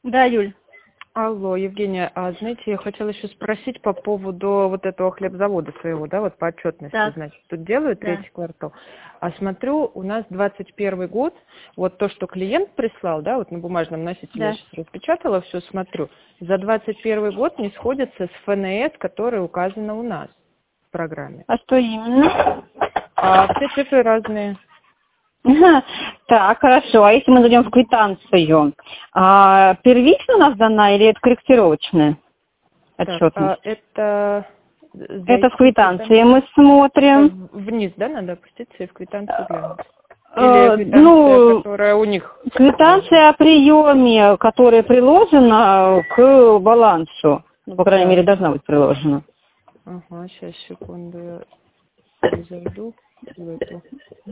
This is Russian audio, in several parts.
Да, Юль. Алло, Евгения, знаете, я хотела еще спросить по поводу вот этого хлебзавода своего, да, вот по отчетности, Так. значит, тут делают Да. третий квартал, а смотрю, у нас 21 год, вот то, что клиент прислал, да, вот на бумажном носителе, я Да. сейчас распечатала, все смотрю, за 21 год не сходится с ФНС, которая указана у нас в программе. А что именно? А все цифры разные. Так, хорошо. А если мы зайдем в квитанцию, первично у нас дана или это корректировочная Так, отчетность? это Это в зайти в квитанции мы смотрим. вниз, да, надо опуститься и в квитанцию глянуть? Или квитанция, Ну, которая у них? квитанция о приеме, которая приложена к балансу. Ну, по крайней мере, должна быть приложена. Ага, сейчас, секунду, я зайду в эту.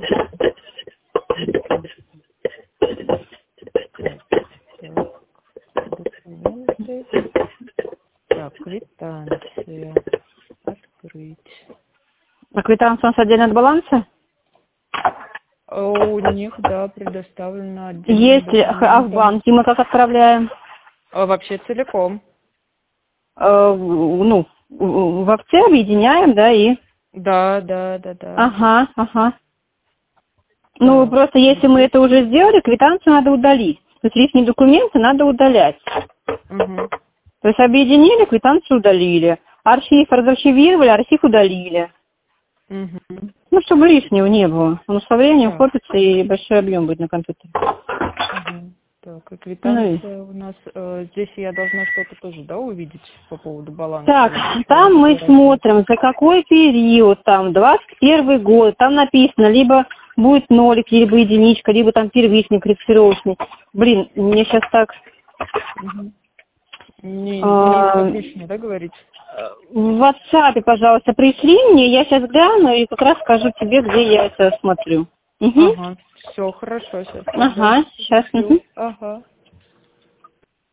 Так, документы. Так, квитанция. Открыть. А квитанция у нас отдельно от баланса? У них, да, предоставлено отдельно. Если, а в банке мы как отправляем? Вообще целиком. Ну, в акте объединяем, да, и... Да. Ага. Ну, Так, просто если мы это уже сделали, квитанцию надо удалить. То есть лишние документы надо удалять. угу. То есть объединили, квитанцию удалили. Архив разархивировали, архив удалили. Угу. Ну, чтобы лишнего не было. Он со временем Так. копится и большой объем будет на компьютере. Угу. Так, и квитанция у нас, здесь я должна что-то тоже, да, увидеть по поводу баланса? Так, там мы смотрим, за какой период, там, 21 год, там написано, либо будет нолик, либо единичка, либо там первичный, корректировочный. Блин, мне сейчас так... Угу. Не публично, да, говорить? В WhatsApp, пожалуйста, пришли мне, я сейчас гляну и как раз скажу тебе, где я это смотрю. Угу. Ага, все, хорошо, сейчас. Ага, сейчас. Угу. Ага.